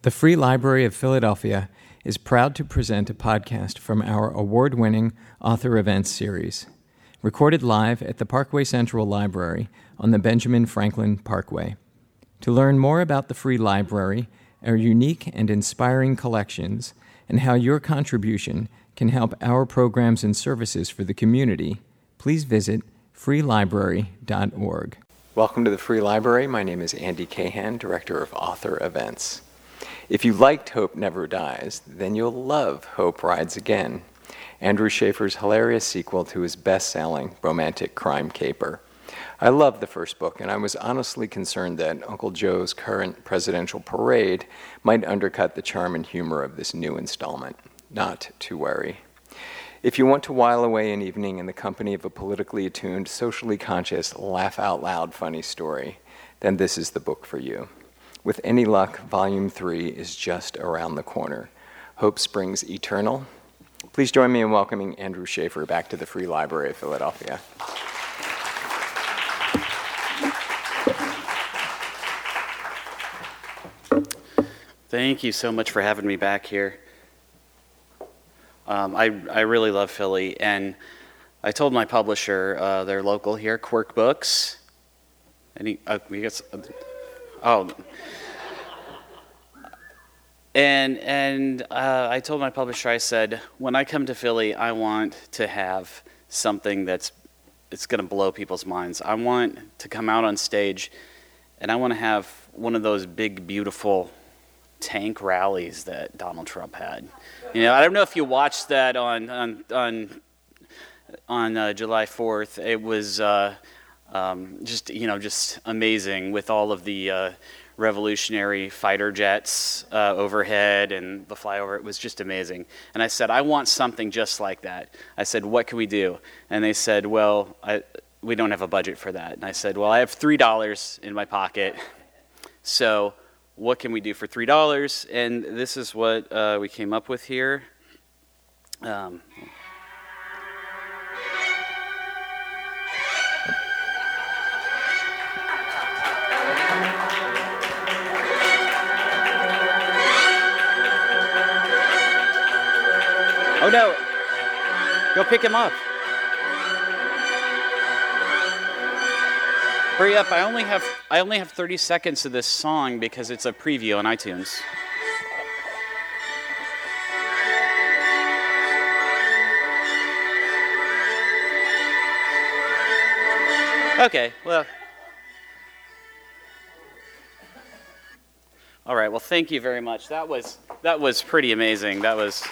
The Free Library of Philadelphia is proud to present a podcast from our award-winning Author Events series, recorded live at the Parkway Central Library on the Benjamin Franklin Parkway. To learn more about the Free Library, our unique and inspiring collections, and how your contribution can help our programs and services for the community, please visit freelibrary.org. Welcome to the Free Library. My name is Andy Cahan, Director of Author Events. If you liked Hope Never Dies, then you'll love Hope Rides Again, Andrew Schaefer's hilarious sequel to his best-selling romantic crime caper. I loved the first book, and I was honestly concerned that Uncle Joe's current presidential parade might undercut the charm and humor of this new installment. Not to worry. If you want to while away an evening in the company of a politically attuned, socially conscious, laugh-out-loud funny story, then this is the book for you. With any luck, Volume 3 is just around the corner. Hope Springs Eternal. Please join me in welcoming Andrew Schaefer back to the Free Library of Philadelphia. Thank you so much for having me back here. I really love Philly, and I told my publisher, they're local here, Quirk Books. And I told my publisher, I said, when I come to Philly, I want to have something it's going to blow people's minds. I want to come out on stage, and I want to have one of those big, beautiful tank rallies that Donald Trump had. You know, I don't know if you watched that on July 4th. It was just amazing with all of the revolutionary fighter jets overhead and the flyover. It was just amazing. And I said, I want something just like that. I said, what can we do? And they said, well, we don't have a budget for that. And I said, well, I have $3 in my pocket. So what can we do for $3? And this is what we came up with here. Oh no! Go pick him up. Hurry up! I only have 30 seconds of this song because it's a preview on iTunes. Okay, well. All right, well, thank you very much. That was pretty amazing. That was.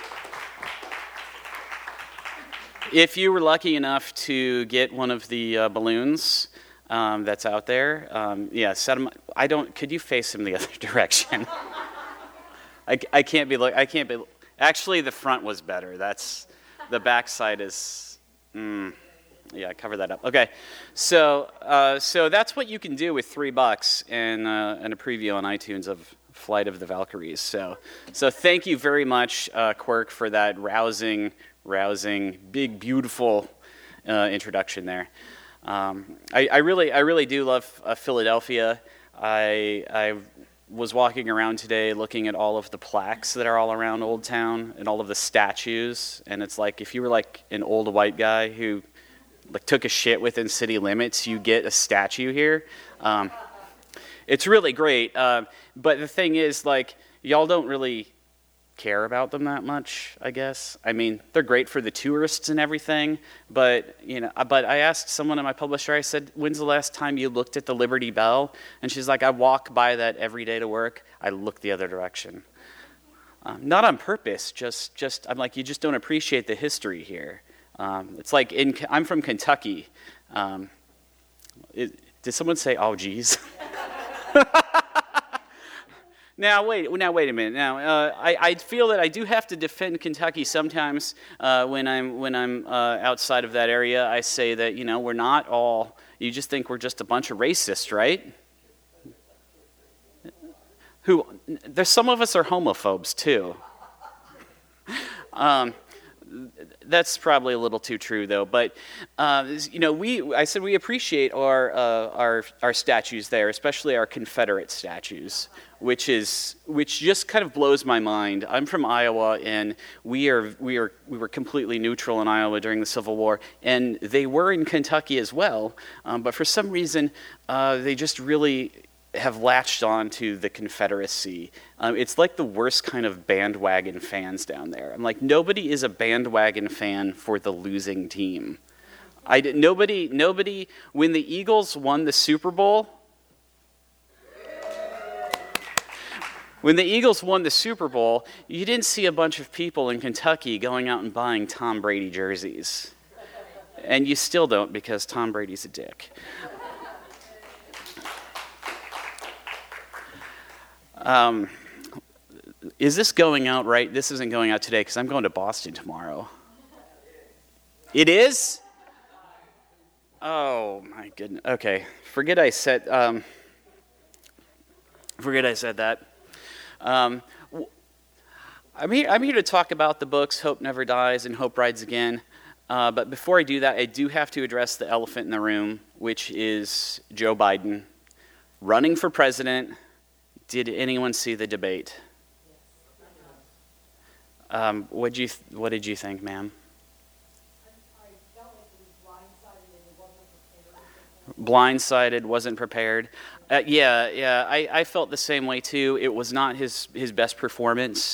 If you were lucky enough to get one of the balloons that's out there, set them. Could you face him the other direction? I can't be. Actually, the front was better. The back side is. Cover that up. Okay, so that's what you can do with $3 and a preview on iTunes of Flight of the Valkyries. So thank you very much, Quirk, for that rousing, big, beautiful introduction there. I really do love Philadelphia. I was walking around today looking at all of the plaques that are all around Old Town and all of the statues, and it's like if you were like an old white guy who took a shit within city limits, you get a statue here. It's really great, but the thing is, y'all don't really care about them that much, I guess. I mean, they're great for the tourists and everything, but I asked someone at my publisher, I said, when's the last time you looked at the Liberty Bell? And she's like, I walk by that every day to work. I look the other direction. Not on purpose, just I'm like, you just don't appreciate the history here. It's like, I'm from Kentucky. Did someone say, oh, geez? Now wait a minute. Now I feel that I do have to defend Kentucky sometimes when I'm outside of that area. I say that we're not all. You just think we're just a bunch of racists, right? There's some of us are homophobes too. That's probably a little too true, though. But I said we appreciate our statues there, especially our Confederate statues, which just kind of blows my mind. I'm from Iowa, and we were completely neutral in Iowa during the Civil War, and they were in Kentucky as well. But for some reason, they just really have latched on to the Confederacy. It's like the worst kind of bandwagon fans down there. I'm like, nobody is a bandwagon fan for the losing team. Nobody, when the Eagles won the Super Bowl, you didn't see a bunch of people in Kentucky going out and buying Tom Brady jerseys. And you still don't, because Tom Brady's a dick. Is this going out right? This isn't going out today because I'm going to Boston tomorrow. It is? Oh my goodness. Okay, forget I said that. I'm here to talk about the books Hope Never Dies and Hope Rides Again. But before I do that, I do have to address the elephant in the room, which is Joe Biden running for president. Did anyone see the debate? What did you think, ma'am? I felt like it was blindsided, Wasn't prepared. I felt the same way too. It was not his best performance.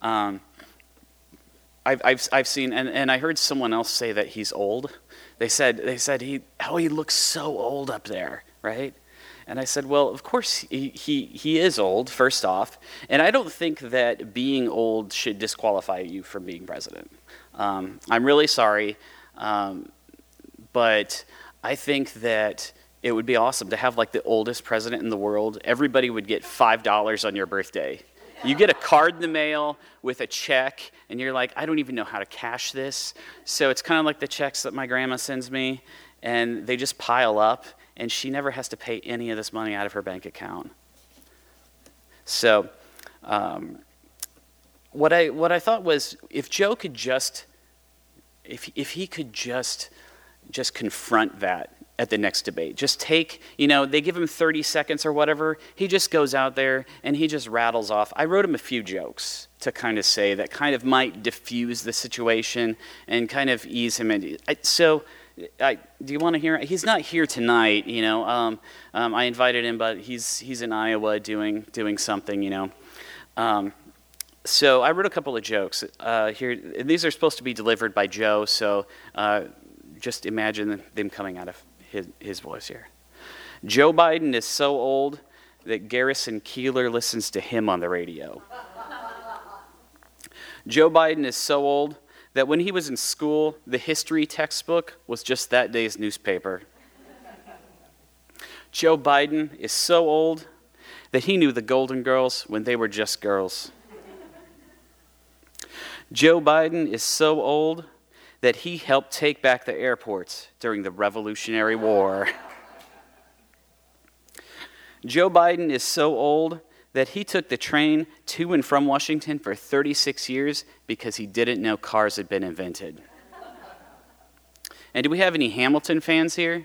I've seen, and I heard someone else say that he's old. They said he looks so old up there, right? And I said, well, of course he is old, first off. And I don't think that being old should disqualify you from being president. I'm really sorry. But I think that it would be awesome to have like the oldest president in the world. Everybody would get $5 on your birthday. You get a card in the mail with a check, and you're like, I don't even know how to cash this. So it's kind of like the checks that my grandma sends me, and they just pile up. And she never has to pay any of this money out of her bank account. So, what I thought was, if Joe could just confront that at the next debate, just take, they give him 30 seconds or whatever. He just goes out there and he just rattles off. I wrote him a few jokes to kind of say that kind of might diffuse the situation and kind of ease him in. Do you want to hear? He's not here tonight, I invited him, but he's in Iowa doing something, So I wrote a couple of jokes here. And these are supposed to be delivered by Joe, so just imagine them coming out of his voice here. Joe Biden is so old that Garrison Keillor listens to him on the radio. Joe Biden is so old that when he was in school, the history textbook was just that day's newspaper. Joe Biden is so old that he knew the Golden Girls when they were just girls. Joe Biden is so old that he helped take back the airports during the Revolutionary War. Joe Biden is so old that he took the train to and from Washington for 36 years because he didn't know cars had been invented. And do we have any Hamilton fans here?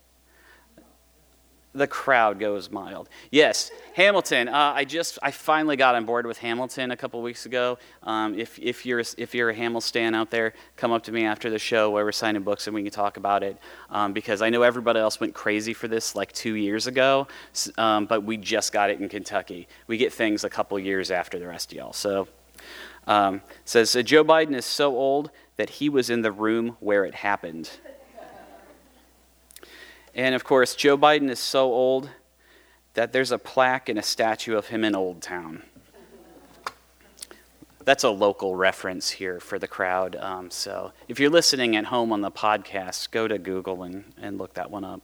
The crowd goes mild. Yes, Hamilton. I finally got on board with Hamilton a couple weeks ago. If you're a Hamilton stan out there, come up to me after the show where we're signing books and we can talk about it. Because I know everybody else went crazy for this like 2 years ago, but we just got it in Kentucky. We get things a couple years after the rest of y'all. So says Joe Biden is so old that he was in the room where it happened. And of course, Joe Biden is so old that there's a plaque and a statue of him in Old Town. That's a local reference here for the crowd. So if you're listening at home on the podcast, go to Google and look that one up.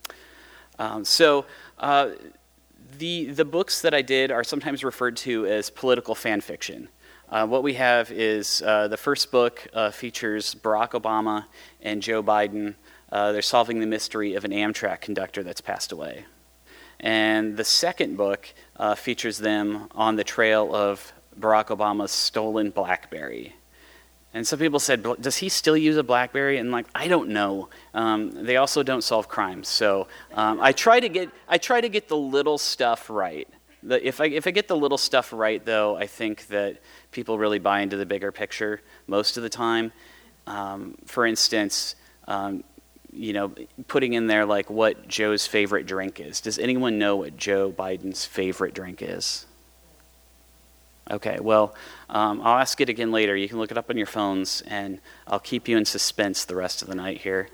The books that I did are sometimes referred to as political fan fiction. What we have is the first book features Barack Obama and Joe Biden. They're solving the mystery of an Amtrak conductor that's passed away. And the second book features them on the trail of Barack Obama's stolen BlackBerry. And some people said, does he still use a BlackBerry? And like, I don't know. They also don't solve crimes. So I try to get the little stuff right. If I get the little stuff right, though, I think that people really buy into the bigger picture most of the time. For instance, putting in there like what Joe's favorite drink is. Does anyone know what Joe Biden's favorite drink is? Okay, well, I'll ask it again later. You can look it up on your phones, and I'll keep you in suspense the rest of the night here.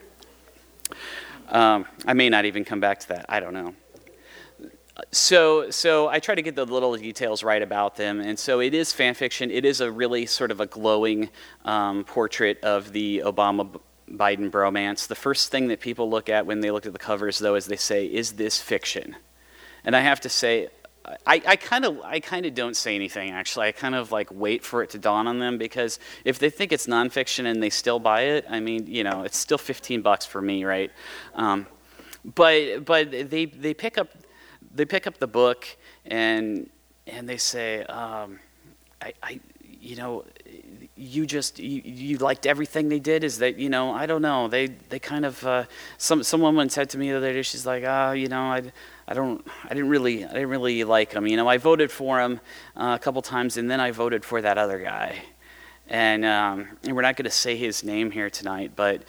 I may not even come back to that. I don't know. So I try to get the little details right about them, and so it is fan fiction. It is a really sort of a glowing portrait of the Obama-Biden bromance. The first thing that people look at when they look at the covers, though, is they say, "Is this fiction?" And I have to say, I kind of don't say anything, actually. I kind of like wait for it to dawn on them, because if they think it's nonfiction and they still buy it, I mean, it's still $15 for me, right? But they pick up the book and they say, you liked everything they did? Is that, I don't know. They kind of, some woman said to me the other day, she's like, I didn't really like him. I voted for him a couple times, and then I voted for that other guy. And we're not going to say his name here tonight, but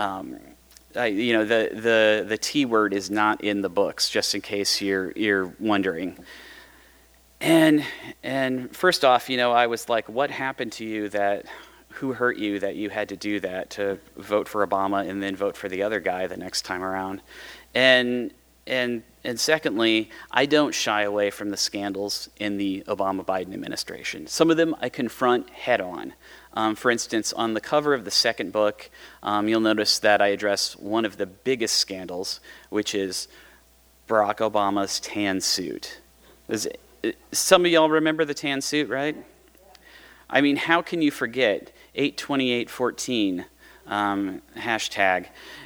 the T word is not in the books, just in case you're wondering. And first off, I was like, what happened to you who hurt you that you had to do that, to vote for Obama and then vote for the other guy the next time around? And secondly, I don't shy away from the scandals in the Obama-Biden administration. Some of them I confront head on. For instance, on the cover of the second book, you'll notice that I address one of the biggest scandals, which is Barack Obama's tan suit. Some of y'all remember the tan suit, right? I mean, how can you forget 8/28/14 hashtag?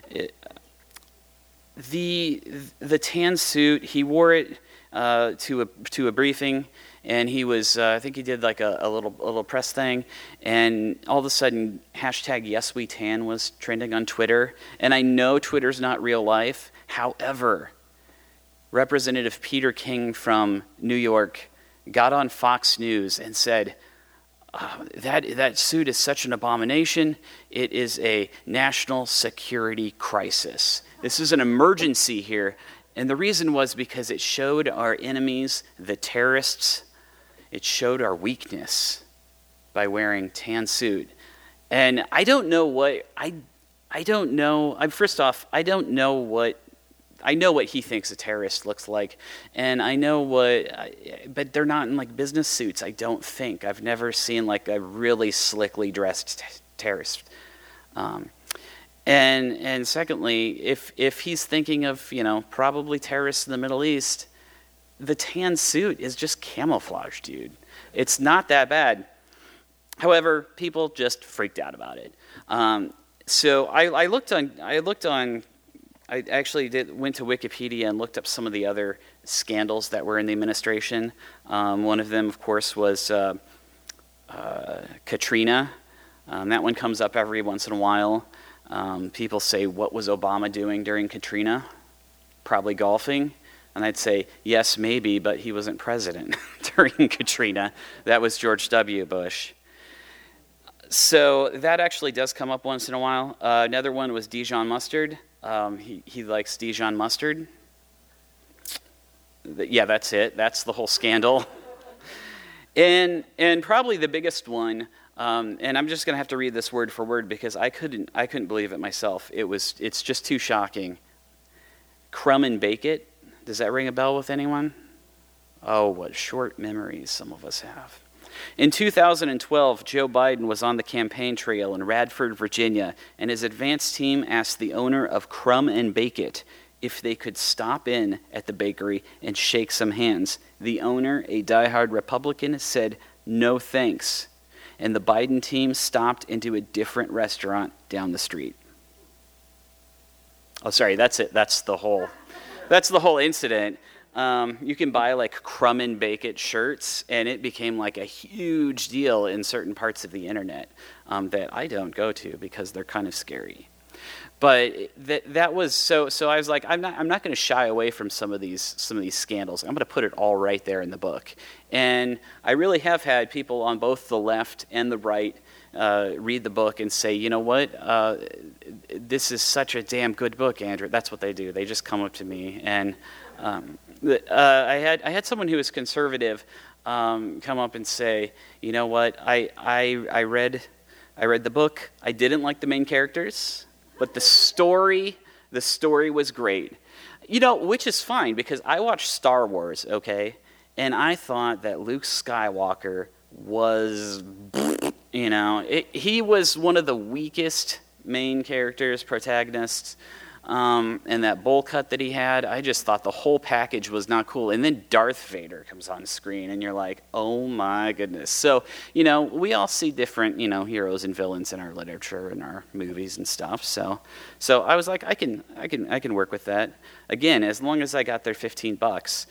The tan suit, he wore it to a briefing, and he was I think he did like a little press thing, and all of a sudden hashtag #YesWeTan was trending on Twitter. And I know Twitter's not real life. However, Representative Peter King from New York got on Fox News and said, that suit is such an abomination. It is a national security crisis. This is an emergency here. And the reason was because it showed our enemies, the terrorists, it showed our weakness by wearing tan suit. And I don't know what, I don't know, first off, I don't know what, I know what he thinks a terrorist looks like, and I know but they're not in like business suits, I don't think. I've never seen like a really slickly dressed terrorist. And secondly, if he's thinking of, probably terrorists in the Middle East, the tan suit is just camouflage, dude. It's not that bad. However, people just freaked out about it. So I actually went to Wikipedia and looked up some of the other scandals that were in the administration. One of them, of course, was Katrina. That one comes up every once in a while. People say, what was Obama doing during Katrina? Probably golfing. And I'd say, yes, maybe, but he wasn't president during Katrina. That was George W. Bush. So that actually does come up once in a while. Another one was Dijon mustard. He likes Dijon mustard. Yeah, that's it. That's the whole scandal. And probably the biggest one, and I'm just going to have to read this word for word because I couldn't believe it myself. It's just too shocking. Crumb and bake it. Does that ring a bell with anyone? Oh, what short memories some of us have. In 2012, Joe Biden was on the campaign trail in Radford, Virginia, and his advance team asked the owner of Crumb and Bake It if they could stop in at the bakery and shake some hands. The owner, a diehard Republican, said, "No thanks." And the Biden team stopped into a different restaurant down the street. Oh, sorry, that's it. That's the whole incident. You can buy like Crumb and Bake It shirts, and it became like a huge deal in certain parts of the internet that I don't go to because they're kind of scary. But that was so. I was like, I'm not going to shy away from some of these scandals. I'm going to put it all right there in the book. And I really have had people on both the left and the right read the book and say, you know what, this is such a damn good book, Andrew. That's what they do. They just come up to me, and I had someone who was conservative come up and say, you know what, I read the book. I didn't like the main characters. But the story was great. You know, which is fine, because I watched Star Wars, okay? And I thought that Luke Skywalker was, you know, he was one of the weakest main characters, protagonists. And that bowl cut that he had, I just thought the whole package was not cool. And then Darth Vader comes on screen, and you're like, oh my goodness. So, you know, we all see different, you know, heroes and villains in our literature and our movies and stuff. So I was like, I can work with that. Again, as long as I got their $15.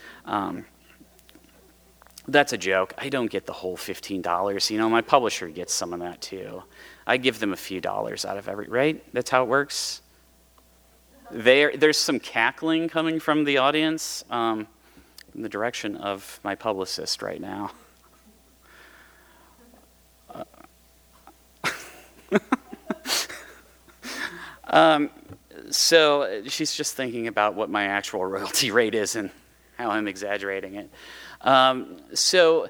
That's a joke. I don't get the whole $15. You know, my publisher gets some of that too. I give them a few dollars out of every, right? That's how it works. There's some cackling coming from the audience in the direction of my publicist right now. So she's just thinking about what my actual royalty rate is and how I'm exaggerating it. So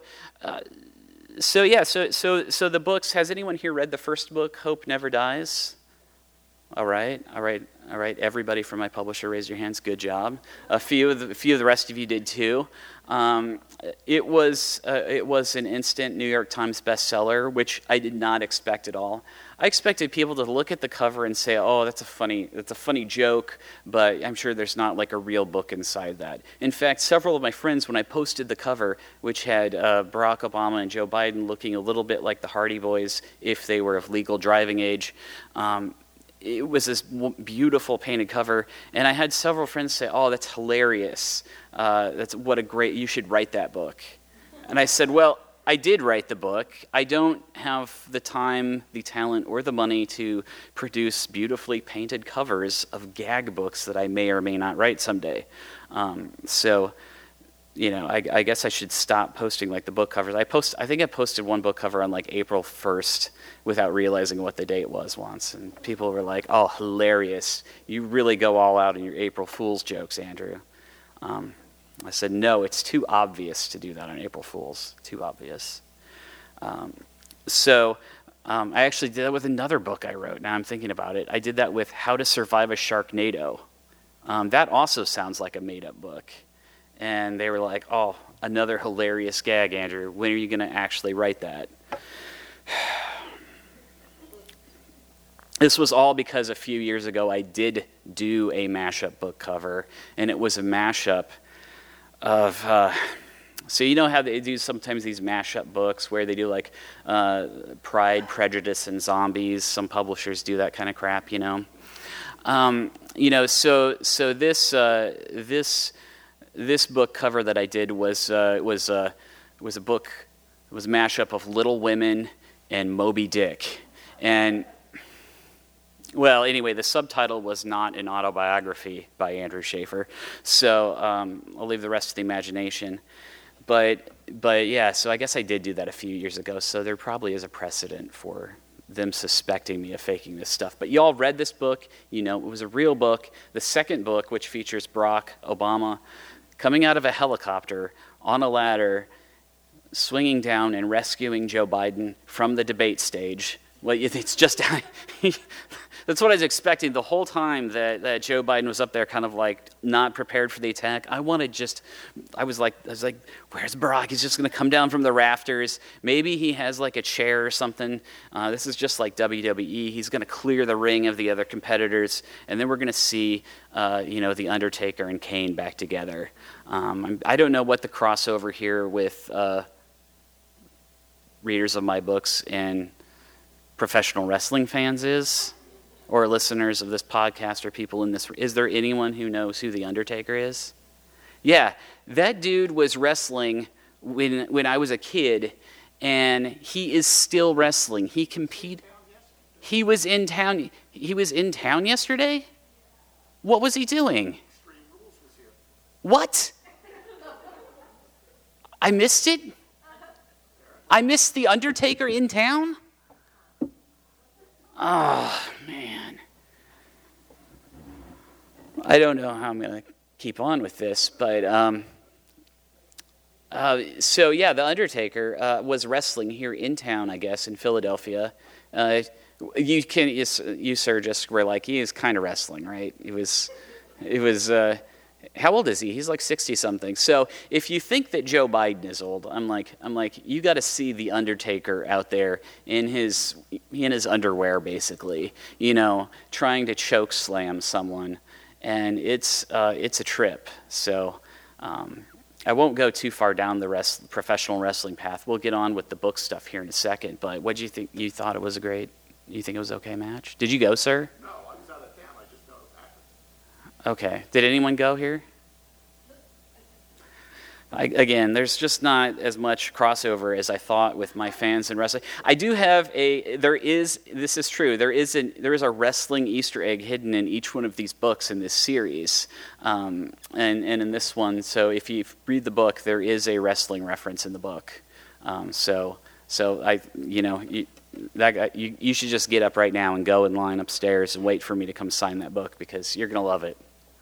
the books. Has anyone here read the first book, Hope Never Dies? All right. Everybody from my publisher, raise your hands. Good job. A few of the rest of you did too. It was an instant New York Times bestseller, which I did not expect at all. I expected people to look at the cover and say, "Oh, that's a funny joke," but I'm sure there's not like a real book inside that. In fact, several of my friends, when I posted the cover, which had Barack Obama and Joe Biden looking a little bit like the Hardy Boys if they were of legal driving age. It was this beautiful painted cover, and I had several friends say, "Oh, that's hilarious. You should write that book." And I said, "Well, I did write the book. I don't have the time, the talent, or the money to produce beautifully painted covers of gag books that I may or may not write someday." You know, I guess I should stop posting like the book covers. I think I posted one book cover on like April 1st without realizing what the date was once, and people were like, "Oh, hilarious! You really go all out in your April Fool's jokes, Andrew." I said, "No, it's too obvious to do that on April Fool's. Too obvious." I actually did that with another book I wrote. Now I'm thinking about it. I did that with How to Survive a Sharknado. That also sounds like a made-up book. And they were like, "Oh, another hilarious gag, Andrew. When are you going to actually write that?" This was all because a few years ago I did do a mashup book cover, and it was a mashup of... so you know how they do sometimes these mashup books where they do like Pride, Prejudice, and Zombies. Some publishers do that kind of crap, you know. This book cover that I did was a mashup of Little Women and Moby Dick. And, well, anyway, the subtitle was not an autobiography by Andrew Schaefer, so I'll leave the rest to the imagination. But yeah, so I guess I did do that a few years ago, so there probably is a precedent for them suspecting me of faking this stuff. But y'all read this book, you know, it was a real book. The second book, which features Barack Obama coming out of a helicopter on a ladder, swinging down and rescuing Joe Biden from the debate stage. Well, it's just, that's what I was expecting the whole time that Joe Biden was up there kind of like not prepared for the attack. I was like, where's Barack? He's just going to come down from the rafters. Maybe he has like a chair or something. This is just like WWE. He's going to clear the ring of the other competitors, and then we're going to see, The Undertaker and Kane back together. I don't know what the crossover here with readers of my books and professional wrestling fans is, or listeners of this podcast, or people in this. Is there anyone who knows who The Undertaker is? Yeah, that dude was wrestling when I was a kid, and he is still wrestling. He competed. He was in town. He was in town yesterday? What was he doing? What? I missed it? I missed The Undertaker in town? Oh, man. I don't know how I'm going to keep on with this, but so yeah, The Undertaker was wrestling here in town, I guess, in Philadelphia. You sir, just were like, he is kind of wrestling, right? It was. How old is he? He's like 60-something. So if you think that Joe Biden is old, I'm like, you got to see The Undertaker out there in his underwear, basically, trying to choke slam someone, and it's a trip. So I won't go too far down the professional wrestling path. We'll get on with the book stuff here in a second. But what did you think? You thought it was you think it was okay match? Did you go, sir? No, I was out of town. I just know it happened. Okay. Did anyone go here? Again, there's just not as much crossover as I thought with my fans in wrestling. I do have this is true, there is a wrestling Easter egg hidden in each one of these books in this series. And in this one, so if you read the book, there is a wrestling reference in the book. So you should just get up right now and go in line upstairs and wait for me to come sign that book, because you're going to love it.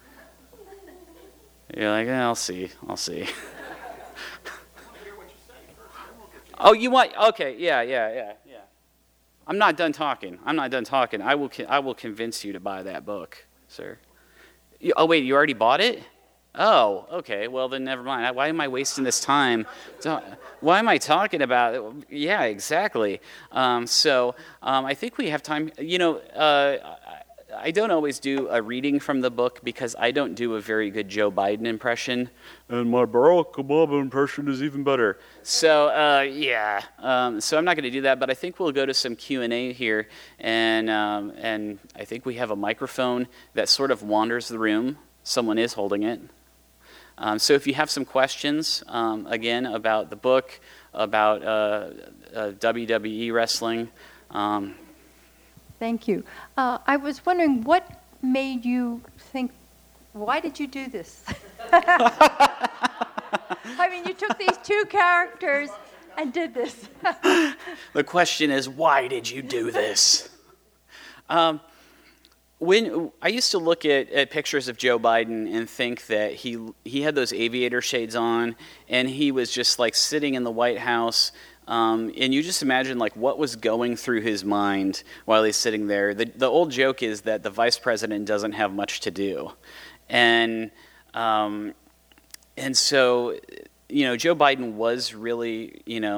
You're like, I'll see. Oh, you want? Okay, yeah. I'm not done talking. I will convince you to buy that book, sir. Oh, wait, you already bought it? Oh, okay. Well, then never mind. Why am I wasting this time? Why am I talking about it? Yeah, exactly. I think we have time. I don't always do a reading from the book because I don't do a very good Joe Biden impression, and my Barack Obama impression is even better. So so I'm not going to do that, but I think we'll go to some Q&A here, and I think we have a microphone that sort of wanders the room. Someone is holding it. So if you have some questions, again, about the book, about WWE wrestling. Thank you. I was wondering, what made you think, why did you do this? I mean, you took these two characters and did this. The question is, why did you do this? When I used to look at pictures of Joe Biden and think that he had those aviator shades on, and he was just like sitting in the White House, and you just imagine like what was going through his mind while he's sitting there. The old joke is that the vice president doesn't have much to do, and so Joe Biden was really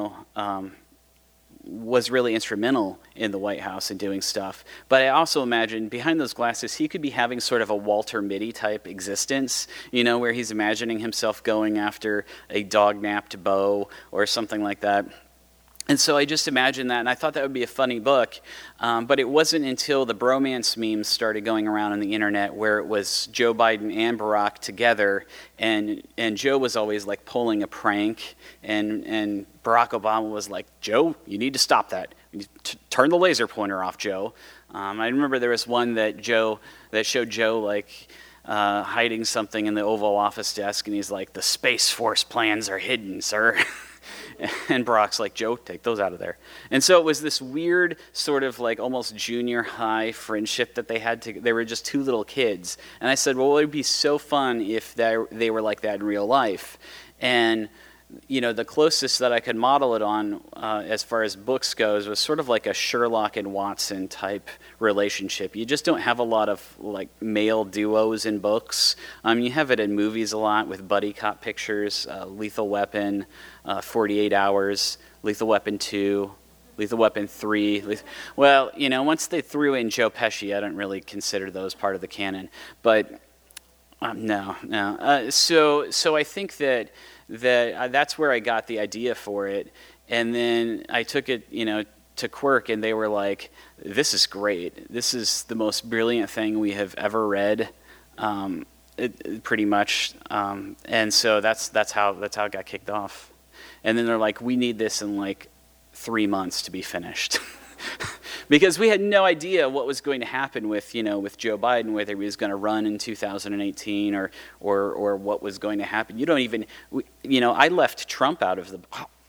instrumental in the White House and doing stuff. But I also imagine behind those glasses, he could be having sort of a Walter Mitty type existence, where he's imagining himself going after a dog-napped beau or something like that. And so I just imagined that, and I thought that would be a funny book. But it wasn't until the bromance memes started going around on the internet where it was Joe Biden and Barack together, and Joe was always like pulling a prank, and Barack Obama was like, Joe, you need to stop that. You need to turn the laser pointer off, Joe. I remember there was one that showed Joe like hiding something in the Oval Office desk, and he's like, the Space Force plans are hidden, sir. And Barack's like, Joe, take those out of there. And so it was this weird sort of like almost junior high friendship that they had. They were just two little kids. And I said, well, it would be so fun if they were like that in real life. And the closest that I could model it on as far as books goes was sort of like a Sherlock and Watson type relationship. You just don't have a lot of like male duos in books. You have it in movies a lot with buddy cop pictures, Lethal Weapon, 48 Hours, Lethal Weapon 2, Lethal Weapon 3. Well, once they threw in Joe Pesci, I don't really consider those part of the canon. But no. So I think that's where I got the idea for it. And then I took it, to Quirk, and they were like, this is great. This is the most brilliant thing we have ever read. pretty much. And so that's how it got kicked off. And then they're like, we need this in like 3 months to be finished. Because we had no idea what was going to happen with Joe Biden, whether he was going to run in 2018 or what was going to happen. You don't even, I left Trump out of the,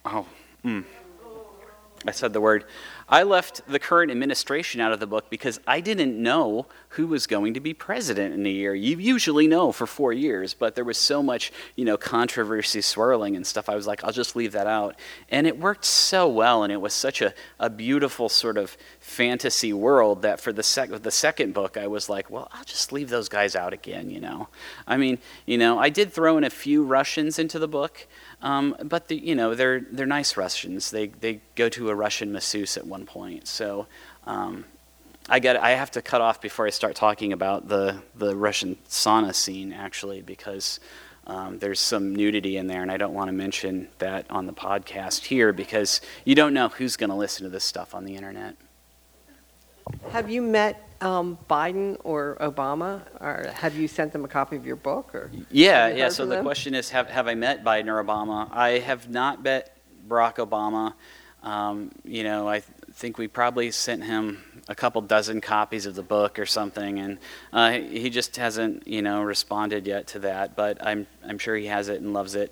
I said the word. I left the current administration out of the book because I didn't know who was going to be president in a year. You usually know for 4 years, but there was so much, controversy swirling and stuff. I was like, I'll just leave that out. And it worked so well, and it was such a beautiful sort of fantasy world that for the second book, I was like, well, I'll just leave those guys out again, I mean, I did throw in a few Russians into the book, but they're nice Russians. They go to a Russian masseuse at one point. So I have to cut off before I start talking about the Russian sauna scene, actually, because there's some nudity in there, and I don't want to mention that on the podcast here because you don't know who's going to listen to this stuff on the internet. Have you met Biden or Obama, or have you sent them a copy of your book? Or yeah. So the question is, have I met Biden or Obama? I have not met Barack Obama. I think we probably sent him a couple dozen copies of the book or something, and he just hasn't, responded yet to that. But I'm sure he has it and loves it.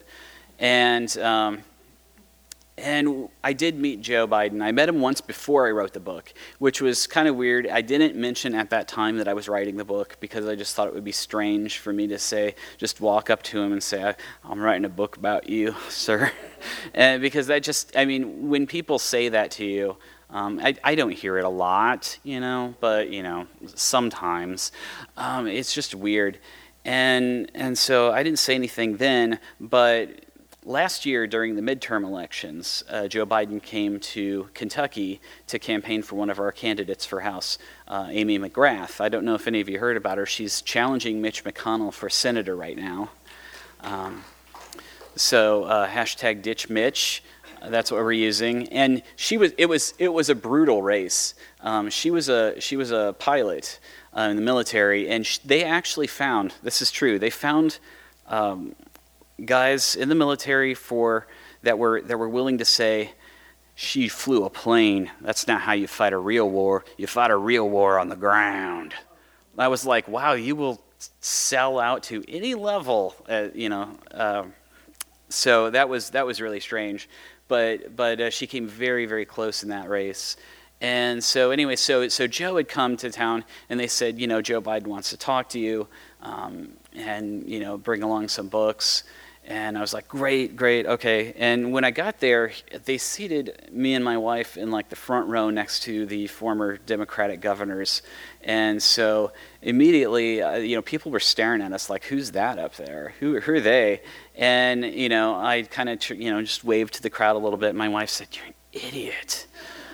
And I did meet Joe Biden. I met him once before I wrote the book, which was kind of weird. I didn't mention at that time that I was writing the book because I just thought it would be strange for me to just walk up to him and say, I'm writing a book about you, sir. And because when people say that to you, I don't hear it a lot, but, sometimes. It's just weird. And so I didn't say anything then, but last year, during the midterm elections, Joe Biden came to Kentucky to campaign for one of our candidates for House, Amy McGrath. I don't know if any of you heard about her. She's challenging Mitch McConnell for senator right now. Hashtag Ditch Mitch. That's what we're using. And it was a brutal race. She was a pilot in the military, and they actually found, this is true, they found guys in the military that were willing to say, she flew a plane. That's not how you fight a real war. You fight a real war on the ground. I was like, wow, you will sell out to any level, So that was really strange, but she came very, very close in that race. And so anyway, so Joe had come to town, and they said, Joe Biden wants to talk to you, and bring along some books. And I was like, great, okay. And when I got there, they seated me and my wife in like the front row next to the former Democratic governors. And so immediately, people were staring at us like, who's that up there? Who are they? And, I kind of, just waved to the crowd a little bit. My wife said, you're an idiot.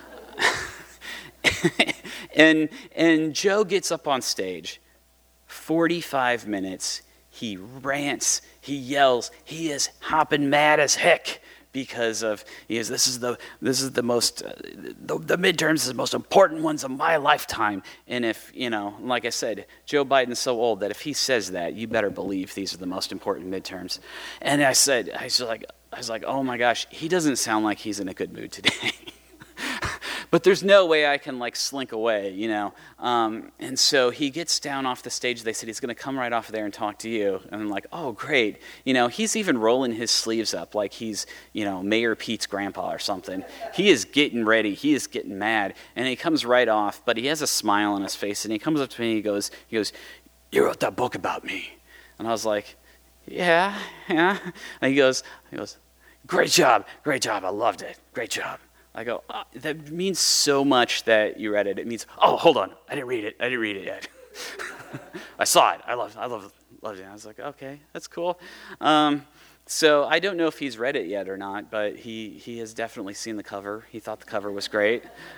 and Joe gets up on stage, 45 minutes. He rants, he yells, he is hopping mad as heck because this is the most the midterms is the most important ones of my lifetime. And if like I said, Joe Biden's so old that if he says that, you better believe these are the most important midterms. And I was like, oh my gosh, he doesn't sound like he's in a good mood today. But there's no way I can slink away, And so he gets down off the stage. They said he's going to come right off there and talk to you. And I'm like, oh, great. He's even rolling his sleeves up like he's, Mayor Pete's grandpa or something. He is getting ready. He is getting mad. And he comes right off, but he has a smile on his face. And he comes up to me and he goes, you wrote that book about me. And I was like, yeah. And he goes, great job. I loved it. Great job. I go, oh, that means so much that you read it. It means, oh, hold on, I didn't read it yet. I saw it. I loved it. I was like, okay, that's cool. So I don't know if he's read it yet or not, but he has definitely seen the cover. He thought the cover was great.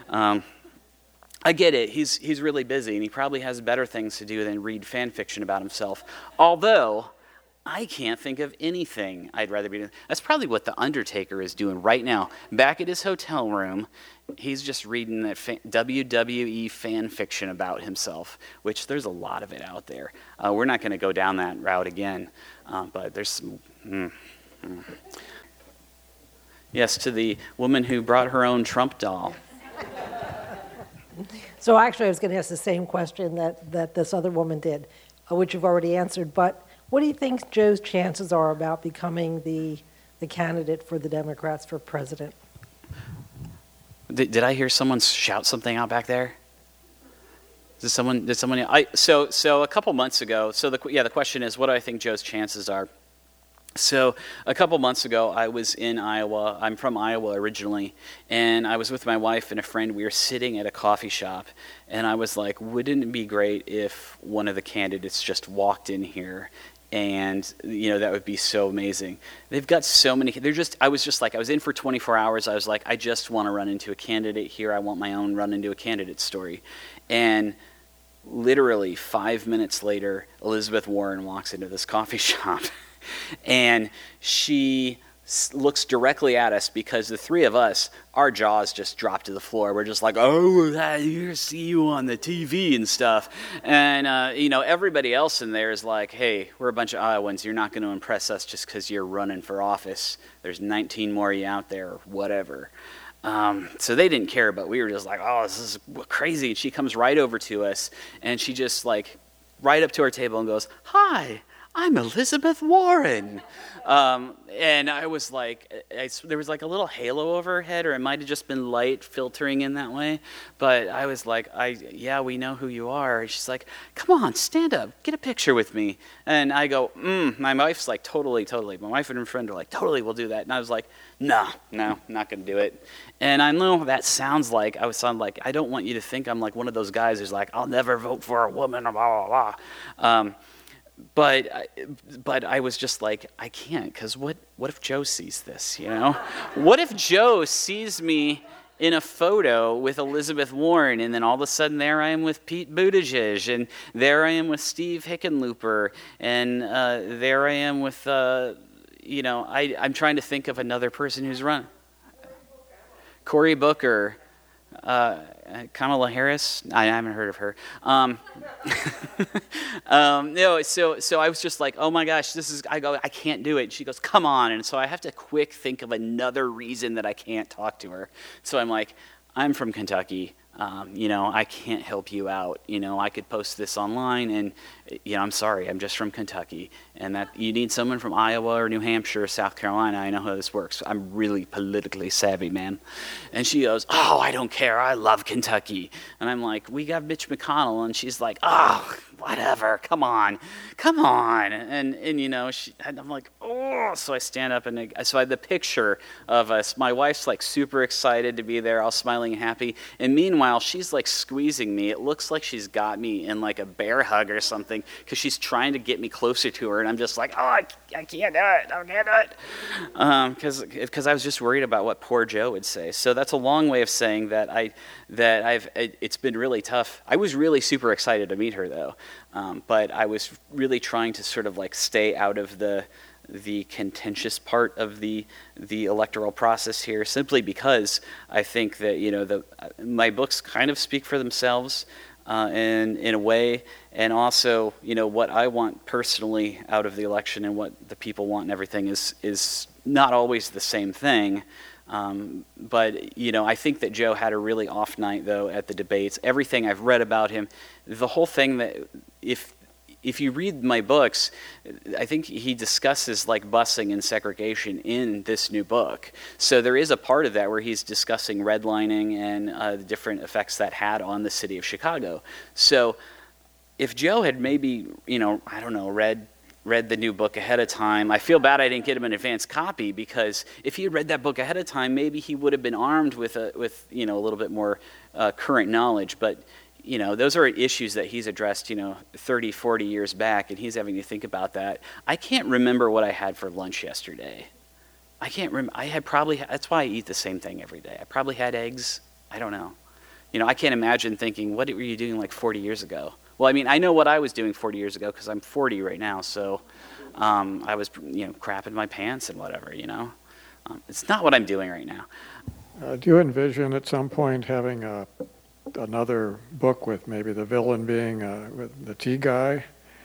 I get it. He's really busy, and he probably has better things to do than read fan fiction about himself. Although I can't think of anything I'd rather be doing. That's probably what The Undertaker is doing right now. Back at his hotel room, he's just reading that WWE fan fiction about himself, which there's a lot of it out there. We're not going to go down that route again, but there's some... Yes, to the woman who brought her own Trump doll. So actually, I was going to ask the same question that this other woman did, which you've already answered. But what do you think Joe's chances are about becoming the candidate for the Democrats for president? Did I hear someone shout something out back there? Did someone? So a couple months ago. So the question is, what do I think Joe's chances are? So a couple months ago, I was in Iowa. I'm from Iowa originally, and I was with my wife and a friend. We were sitting at a coffee shop, and I was like, wouldn't it be great if one of the candidates just walked in here? And, that would be so amazing. They've got so many. I was in for 24 hours. I was like, I just want to run into a candidate here. I want my own run into a candidate story. And literally 5 minutes later, Elizabeth Warren walks into this coffee shop. And she looks directly at us because the three of us, our jaws just dropped to the floor. We're just like, oh, I see you on the TV and stuff. And, everybody else in there is like, hey, we're a bunch of Iowans. You're not going to impress us just because you're running for office. There's 19 more of you out there or whatever. So they didn't care, but we were just like, oh, this is crazy. And she comes right over to us, and she just right up to our table and goes, hi. I'm Elizabeth Warren. And I was like, there was like a little halo over her head, or it might have just been light filtering in that way. But I was like, yeah, we know who you are. And she's like, come on, stand up, get a picture with me. And I go, my wife's like, totally. My wife and her friend are like, totally, we'll do that. And I was like, no, not going to do it. And I know that sounds like, I don't want you to think I'm like one of those guys who's like, I'll never vote for a woman, blah, blah, blah. But I was just like, I can't, because what if Joe sees this, What if Joe sees me in a photo with Elizabeth Warren, and then all of a sudden there I am with Pete Buttigieg, and there I am with Steve Hickenlooper, and there I am with, I'm trying to think of another person who's run. Cory Booker. Kamala Harris. I haven't heard of her. So I was just like, oh my gosh, I can't do it. And she goes, come on. And so I have to quick think of another reason that I can't talk to her. So I'm like, I'm from Kentucky. I can't help you out. I could post this online, and I'm sorry, I'm just from Kentucky, and that you need someone from Iowa or New Hampshire or South Carolina. I know how this works. I'm really politically savvy, man. And she goes, oh, I don't care. I love Kentucky. And I'm like, we got Mitch McConnell, and she's like, oh, whatever. Come on. And I'm like, oh. So I stand up, and so I had the picture of us. My wife's like super excited to be there, all smiling and happy. And meanwhile, she's like squeezing me. It looks like she's got me in like a bear hug or something, because she's trying to get me closer to her. And I'm just like, oh, I can't do it. I can't do it. Because I was just worried about what poor Joe would say. So that's a long way of saying that it's been really tough. I was really super excited to meet her, though. But I was really trying to sort of like stay out of the contentious part of the electoral process here, simply because I think that my books kind of speak for themselves in a way, and also what I want personally out of the election and what the people want and everything is not always the same thing. But I think that Joe had a really off night, though, at the debates. Everything I've read about him, the whole thing, that if you read my books, I think he discusses like busing and segregation in this new book. So there is a part of that where he's discussing redlining and the different effects that had on the city of Chicago. So if Joe had maybe, I don't know, read the new book ahead of time. I feel bad I didn't get him an advance copy, because if he had read that book ahead of time, maybe he would have been armed with a little bit more current knowledge. But those are issues that he's addressed 30, 40 years back, and he's having to think about that. I can't remember what I had for lunch yesterday. I can't remember. That's why I eat the same thing every day. I probably had eggs. I don't know. I can't imagine thinking, what were you doing like 40 years ago? Well, I mean, I know what I was doing 40 years ago because I'm 40 right now, so I was, crapping my pants and whatever, It's not what I'm doing right now. Do you envision at some point having another book with maybe the villain being with the tea guy?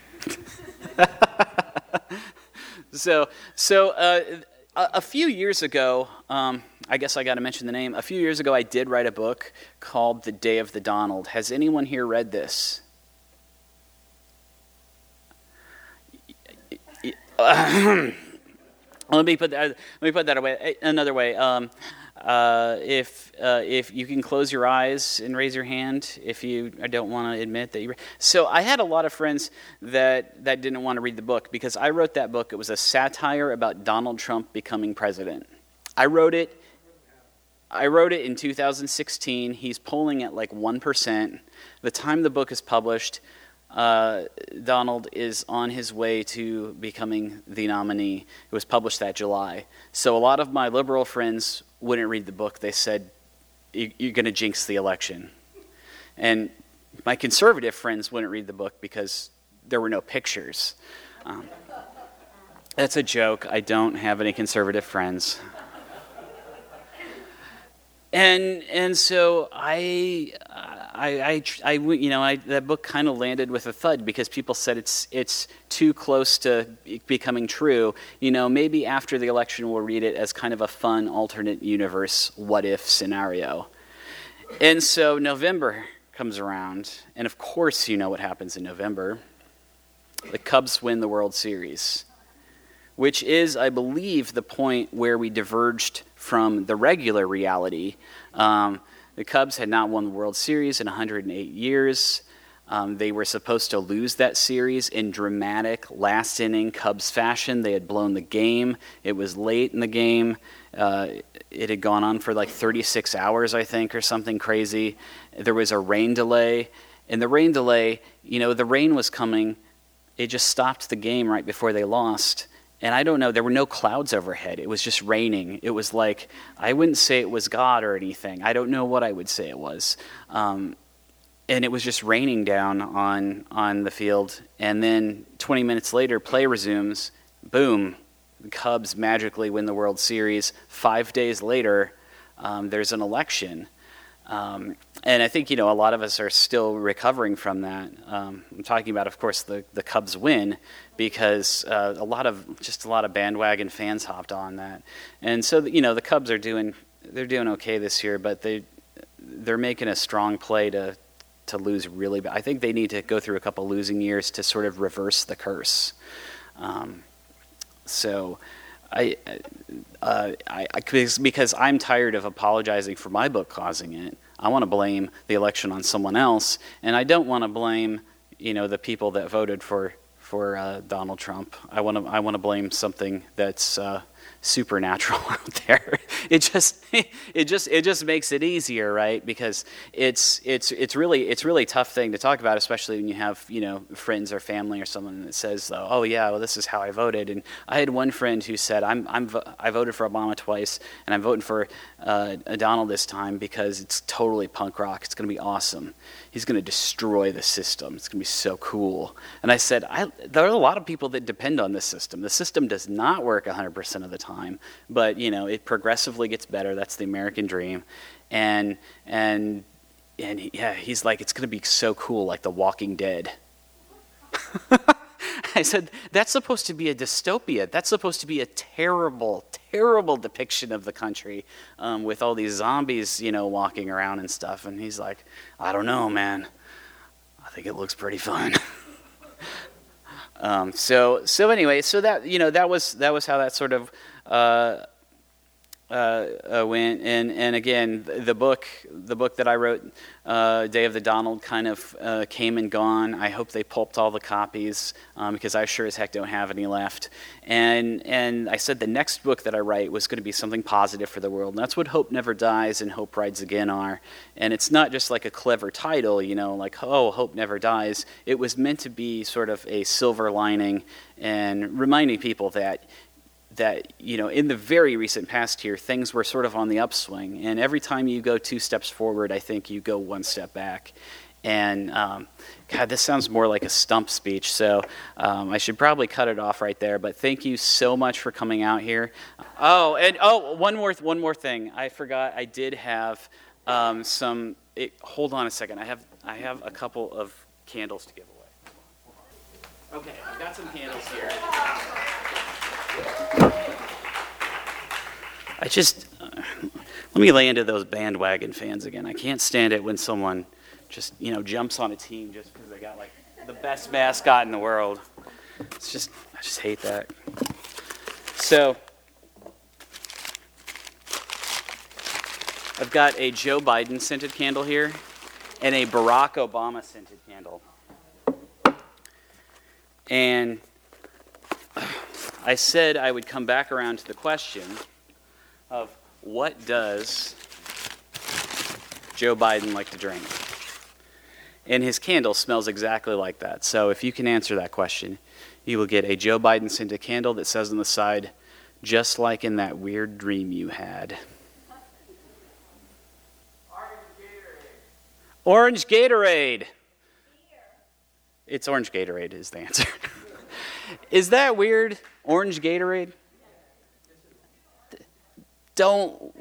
So a few years ago, I guess I got to mention the name. A few years ago, I did write a book called The Day of the Donald. Has anyone here read this? Let me put that away another way. If you can close your eyes and raise your hand if you don't want to admit that you. So I had a lot of friends that didn't want to read the book because I wrote that book. It was a satire about Donald Trump becoming president. I wrote it in 2016. He's polling at like 1%. The time the book is published, Donald is on his way to becoming the nominee. It was published that July. So a lot of my liberal friends wouldn't read the book. They said, you're going to jinx the election. And my conservative friends wouldn't read the book because there were no pictures. That's a joke. I don't have any conservative friends. And so that book kind of landed with a thud because people said it's too close to becoming true. Maybe after the election we'll read it as kind of a fun alternate universe what if scenario. And so November comes around, and of course you know what happens in November. The Cubs win the World Series, which is, I believe, the point where we diverged from the regular reality. The Cubs had not won the World Series in 108 years. They were supposed to lose that series in dramatic last-inning Cubs fashion. They had blown the game. It was late in the game. It had gone on for like 36 hours, I think, or something crazy. There was a rain delay. And the rain delay, the rain was coming. It just stopped the game right before they lost. And I don't know, there were no clouds overhead. It was just raining. It was like, I wouldn't say it was God or anything. I don't know what I would say it was. And it was just raining down on the field. And then 20 minutes later, play resumes. Boom. The Cubs magically win the World Series. 5 days later, there's an election. And I think, a lot of us are still recovering from that. I'm talking about, of course, the Cubs win because a lot of bandwagon fans hopped on that. And so, the Cubs are doing okay this year, but they're making a strong play to lose really bad. I think they need to go through a couple losing years to sort of reverse the curse. Because I'm tired of apologizing for my book causing it. I want to blame the election on someone else, and I don't want to blame, the people that voted for Donald Trump. I want to blame something that's supernatural out there. It just makes it easier, right? Because it's really tough thing to talk about, especially when you have friends or family or someone that says, oh yeah, well this is how I voted. And I had one friend who said, I voted for Obama twice, and I'm voting for Donald this time because it's totally punk rock. It's going to be awesome. He's going to destroy the system. It's going to be so cool. And I said, there are a lot of people that depend on this system. The system does not work 100% of the time, but it progressively gets better. That's the American dream. And yeah, he's like, it's going to be so cool, like The Walking Dead. I said, that's supposed to be a dystopia. That's supposed to be a terrible, terrible depiction of the country with all these zombies, walking around and stuff. And he's like, I don't know, man. I think it looks pretty fun. So anyway, so that that was how that sort of went. And again, the book that I wrote, Day of the Donald, kind of came and gone. I hope they pulped all the copies because I sure as heck don't have any left. And I said the next book that I write was going to be something positive for the world. And that's what Hope Never Dies and Hope Rides Again are. And it's not just like a clever title, like, oh, Hope Never Dies. It was meant to be sort of a silver lining and reminding people that in the very recent past here, things were sort of on the upswing. And every time you go 2 steps forward, I think you go 1 step back. And God, this sounds more like a stump speech, so I should probably cut it off right there. But thank you so much for coming out here. One more thing. I forgot. I did have some. Hold on a second. I have a couple of candles to give away. Okay, I've got some candles here. Let me lay into those bandwagon fans again. I can't stand it when someone just, jumps on a team just because they got like the best mascot in the world. I just hate that. So, I've got a Joe Biden scented candle here and a Barack Obama scented candle. And I said I would come back around to the question of what does Joe Biden like to drink? And his candle smells exactly like that. So if you can answer that question, you will get a Joe Biden scented candle that says on the side, just like in that weird dream you had. Orange Gatorade. It's orange Gatorade is the answer. Is that weird? Orange Gatorade? Don't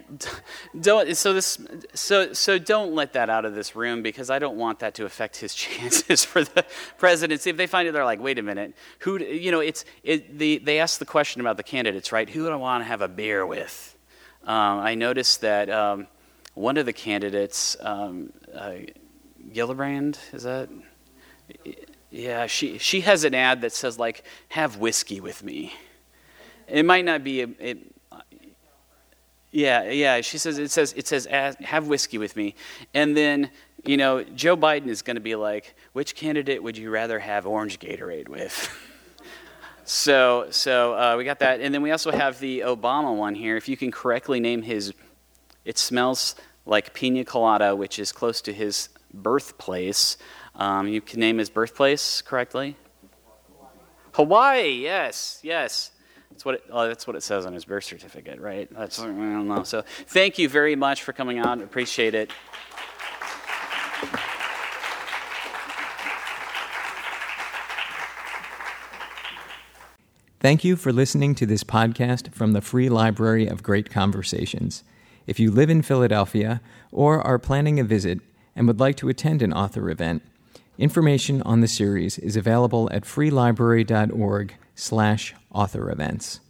don't let that out of this room, because I don't want that to affect his chances for the presidency. If they find it, they're like, wait a minute, they ask the question about the candidates, right? Who do I want to have a beer with? I noticed that one of the candidates, Gillibrand, is that? Yeah, she has an ad that says like, have whiskey with me. It might not be Yeah. She says it says have whiskey with me, and then Joe Biden is going to be like, which candidate would you rather have orange Gatorade with? So we got that, and then we also have the Obama one here. If you can correctly name it smells like pina colada, which is close to his birthplace. You can name his birthplace correctly. Hawaii. Yes. That's what it says on his birth certificate, right? I don't know. So thank you very much for coming out. Appreciate it. Thank you for listening to this podcast from the Free Library of Great Conversations. If you live in Philadelphia or are planning a visit and would like to attend an author event, information on the series is available at freelibrary.org/author events.